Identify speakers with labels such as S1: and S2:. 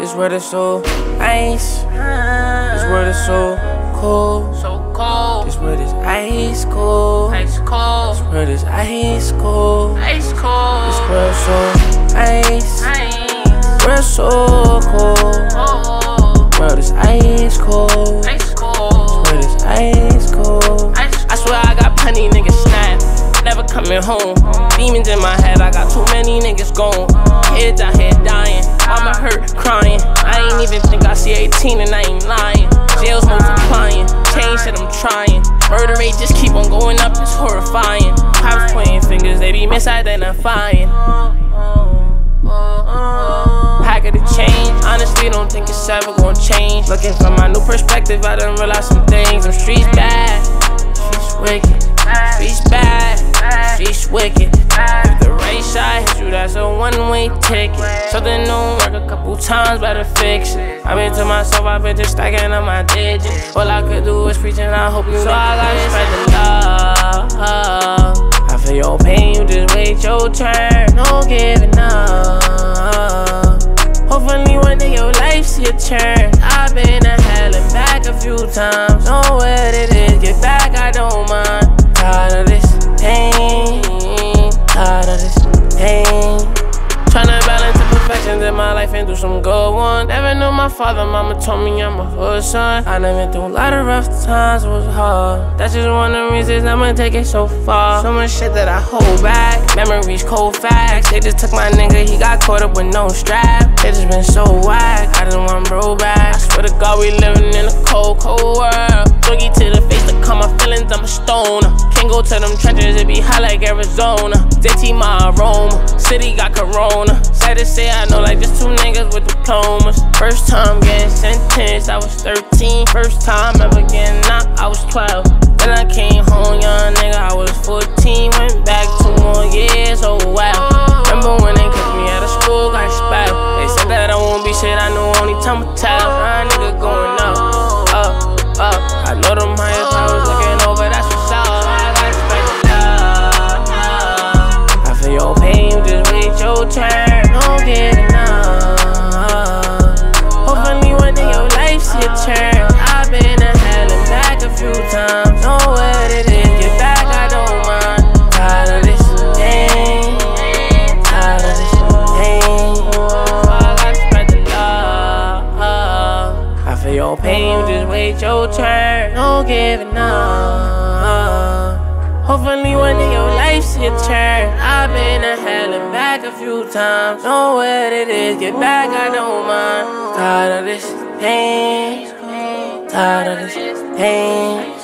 S1: This world is so ice. This world is so cold. This world is ice cold. This world is ice cold. This world so ice. World so cold. World is ice cold. This world is ice cold. I swear I got plenty niggas snap, never coming home. Demons in my head, I got too many niggas gone. Kids out here dying, mama hurt, crying. I ain't even think I see 18 and I ain't lying. Jails multiplying, change shit I'm trying. Murder rate just keep on going up, it's horrifying. Cops pointing fingers, they be misidentifying. Pack of the change, honestly don't think it's ever gonna change. Looking from my new perspective, I done realized some things. Them streets bad, streets wicked. Streets bad, streets wicked. If the right side hits you, that's a one-way ticket. Something don't work a couple times, better fix it. I've been to myself, I've been just stacking up my digits. All I could do is preach and I hope you so I gotta spread the love. I feel your pain, you just wait your turn. No giving up. Hopefully one day your life see a turn. I've been to hell and back a few times. Know what it is, get back, I don't mind. Tired of this pain, tired of this pain. Tryna balance the perfections in my life and do some good ones. Never knew my father, mama told me I'm a hood son. I done been through a lot of rough times, it was hard. That's just one of the reasons I'ma take it so far. So much shit that I hold back, memories cold facts. They just took my nigga, he got caught up with no strap. They just been so whack, I just want bro back. I swear to God we living in a cold, cold world. Boogie to the face to calm my feelings, I'm a stoner. Can't go to them trenches, it be hot like Arizona. Dirty my aroma, city got corona. Sad to say I know like just two niggas with diplomas. First time getting sentenced, I was 13. First time ever getting knocked, I was 12. Then I came home, young nigga, I was 14. Went back 2 more years, oh wow. Remember when they kicked me out of school, got expelled. They said that I won't be shit, I know only time will tell. Nah, nigga going up, up, up. I know them higher powers looking over, that's what's up. I gotta spread the love. I feel your pain, you just wait your turn. No giving up. Hopefully one day your life see a turn. I've been to hell and back a few times. Know what it is, get back, I don't mind. Tired of this pain, tired of this pain. I gotta spread the love. I feel your pain, you just wait your turn. No giving up. Hopefully one day your life see a turn. I've been to hell and back a few times. Know what it is, get back, I don't mind. Tired of this pain, tired of this pain.